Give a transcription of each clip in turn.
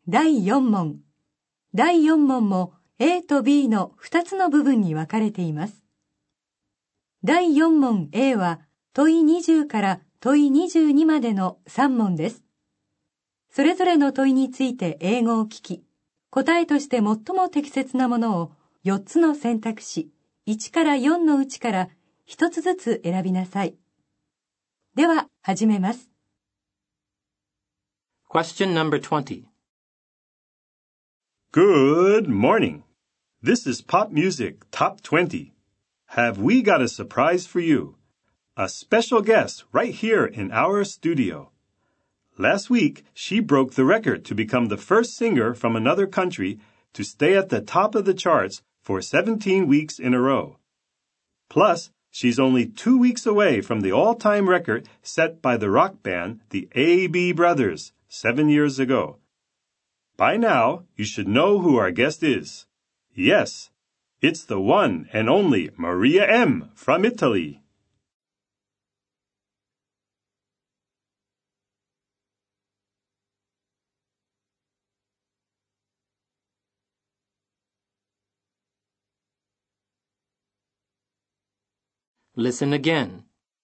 第4問。第4問も A と B の2つの部分に分かれています。第4問 A は問い20から問い22までの3問です。それぞれの問いについて英語を聞き、答えとして最も適切なものを4つの選択肢1から4のうちから1つずつ選びなさい。では始めます。 Question number 20. Good morning. This is Pop Music Top 20. Have we got a surprise for you? A special guest right here in our studio. Last week, she broke the record to become the first singer from another country to stay at the top of the charts for 17 weeks in a row. Plus, she's only 2 weeks away from the all-time record set by the rock band, the A.B. Brothers, 7 years ago. By now, you should know who our guest is. Yes, it's the one and only Maria M. from Italy. Listen again.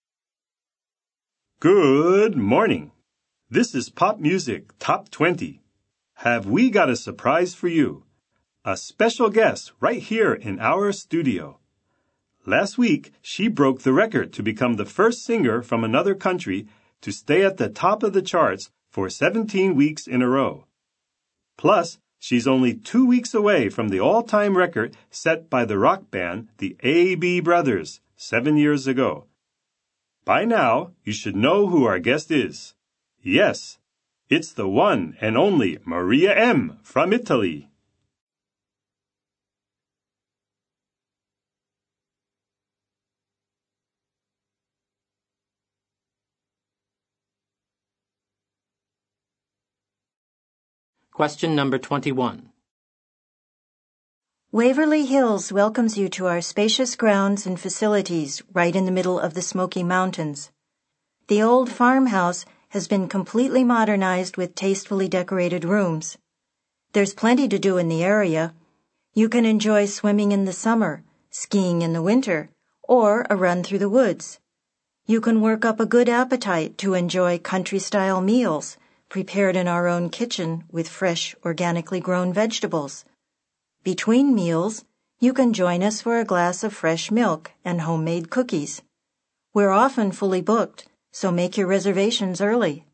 Good morning. This is Pop Music Top 20. Have we got a surprise for you? A special guest right here in our studio. Last week, she broke the record to become the first singer from another country to stay at the top of the charts for 17 weeks in a row. Plus, she's only 2 weeks away from the all-time record set by the rock band, the A.B. Brothers, 7 years ago. By now, you should know who our guest is. Yes, it's the one and only Maria M. from Italy. Question number 21. Waverly Hills welcomes you to our spacious grounds and facilities right in the middle of the Smoky Mountains. The old farmhouse has been completely modernized with tastefully decorated rooms. There's plenty to do in the area. You can enjoy swimming in the summer, skiing in the winter, or a run through the woods. You can work up a good appetite to enjoy country-style meals prepared in our own kitchen with fresh, organically grown vegetables. Between meals, you can join us for a glass of fresh milk and homemade cookies. We're often fully booked, so make your reservations early.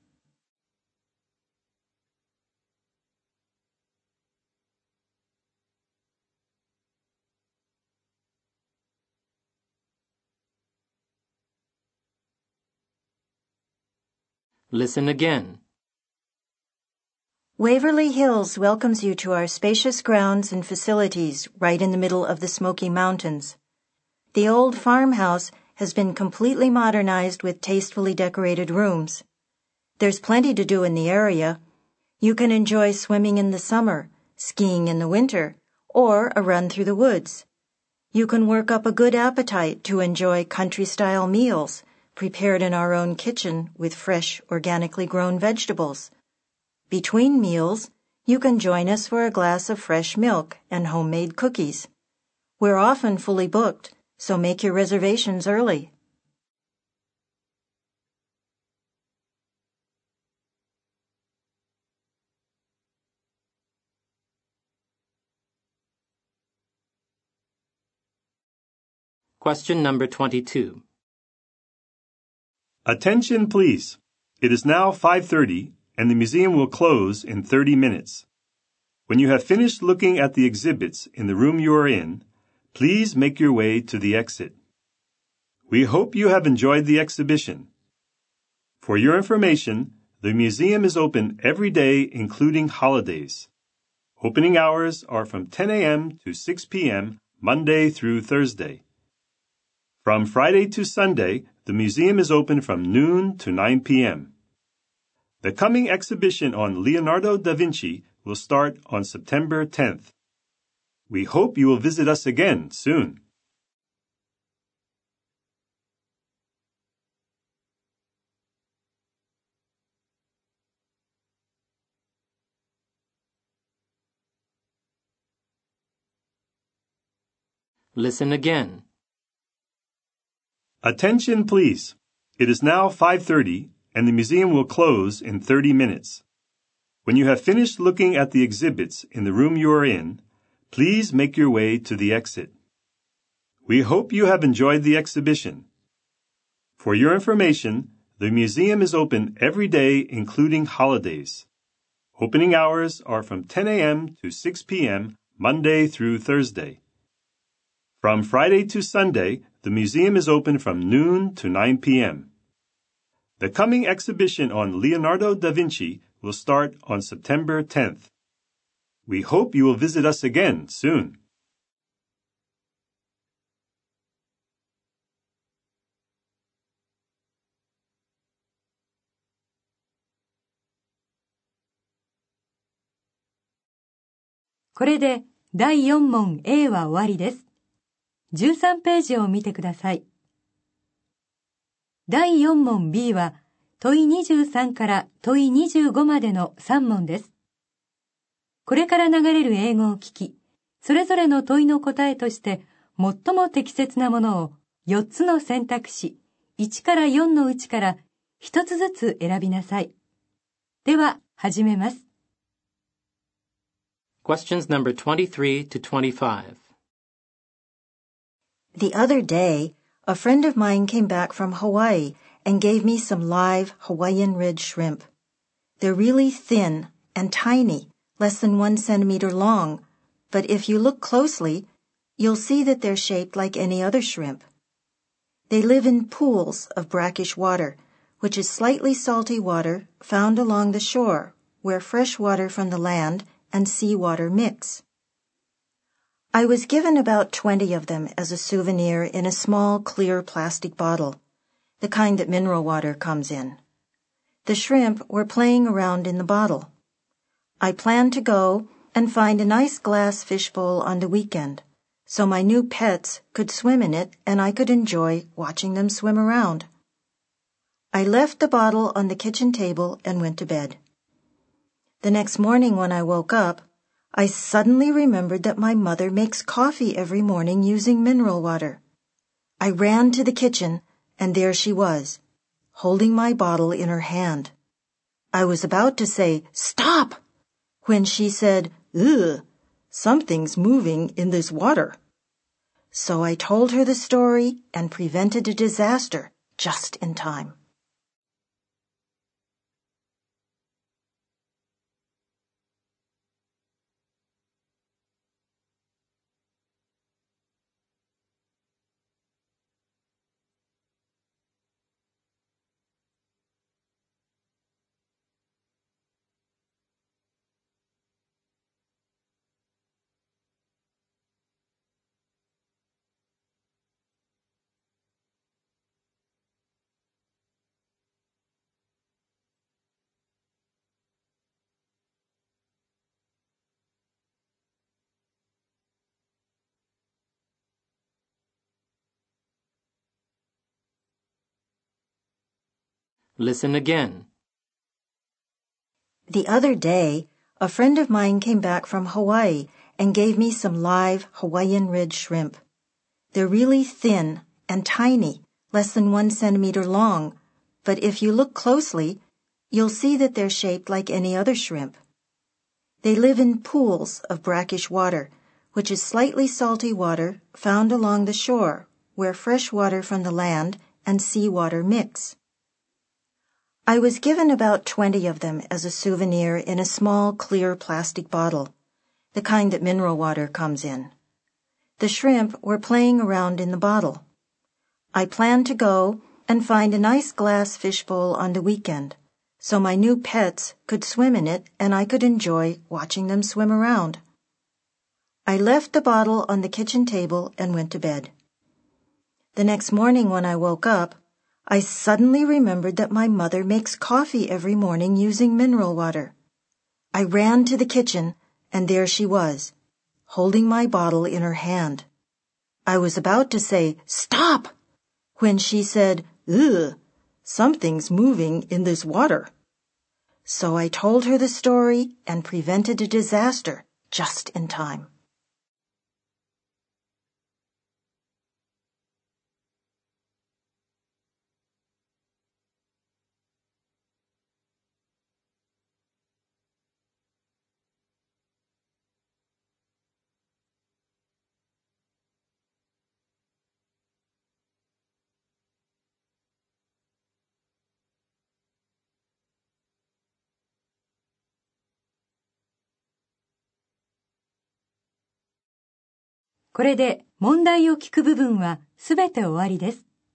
Listen again. Waverly Hills welcomes you to our spacious grounds and facilities right in the middle of the Smoky Mountains. The old farmhouse has been completely modernized with tastefully decorated rooms. There's plenty to do in the area. You can enjoy swimming in the summer, skiing in the winter, or a run through the woods. You can work up a good appetite to enjoy country-style meals prepared in our own kitchen with fresh, organically grown vegetables. Between meals, you can join us for a glass of fresh milk and homemade cookies. We're often fully booked, so make your reservations early. Question number 22. Attention, please. It is now 5:30, and the museum will close in 30 minutes. When you have finished looking at the exhibits in the room you are in, please make your way to the exit. We hope you have enjoyed the exhibition. For your information, the museum is open every day, including holidays. Opening hours are from 10 a.m. to 6 p.m., Monday through Thursday. From Friday to Sunday, the museum is open from noon to 9 p.m. The coming exhibition on Leonardo da Vinci will start on September 10th. We hope you will visit us again soon. Listen again. Attention, please. It is now 5:30, and the museum will close in 30 minutes. When you have finished looking at the exhibits in the room you are in, please make your way to the exit. We hope you have enjoyed the exhibition. For your information, the museum is open every day, including holidays. Opening hours are from 10 a.m. to 6 p.m., Monday through Thursday. From Friday to Sunday, the museum is open from noon to 9 p.m. The coming exhibition on Leonardo da Vinci will start on September 10th. We hope you will visit us again soon. これで第4問 A は終わりです。13ページを見てください。第4問 B は問い23から問い25までの3問です。これから流れる英語を聞き、それぞれの問いの答えとして最も適切なものを4つの選択肢1から4のうちから1つずつ選びなさい。では、始めます。 Questions number 23 to 25. The other day, a friend of mine came back from Hawaii and gave me some live Hawaiian red shrimp. They're really thin and tiny, less than 1 centimeter long, but if you look closely, you'll see that they're shaped like any other shrimp. They live in pools of brackish water, which is slightly salty water found along the shore, where fresh water from the land and seawater mix. I was given about 20 of them as a souvenir in a small clear plastic bottle, the kind that mineral water comes in. The shrimp were playing around in the bottle. I planned to go and find a nice glass fishbowl on the weekend, so my new pets could swim in it and I could enjoy watching them swim around. I left the bottle on the kitchen table and went to bed. The next morning when I woke up, I suddenly remembered that my mother makes coffee every morning using mineral water. I ran to the kitchen, and there she was, holding my bottle in her hand. I was about to say, "Stop!" when she said, "Ugh, something's moving in this water." So I told her the story and prevented a disaster just in time. Listen again. The other day, a friend of mine came back from Hawaii and gave me some live Hawaiian red shrimp. They're really thin and tiny, less than 1 centimeter long, but if you look closely, you'll see that they're shaped like any other shrimp. They live in pools of brackish water, which is slightly salty water found along the shore, where fresh water from the land and seawater mix. I was given about 20 of them as a souvenir in a small clear plastic bottle, the kind that mineral water comes in. The shrimp were playing around in the bottle. I planned to go and find a nice glass fishbowl on the weekend, so my new pets could swim in it and I could enjoy watching them swim around. I left the bottle on the kitchen table and went to bed. The next morning when I woke up, I suddenly remembered that my mother makes coffee every morning using mineral water. I ran to the kitchen, and there she was, holding my bottle in her hand. I was about to say, "Stop!" when she said, "Ugh, something's moving in this water." So I told her the story and prevented a disaster just in time. これで問題を聞く部分はすべて終わりです。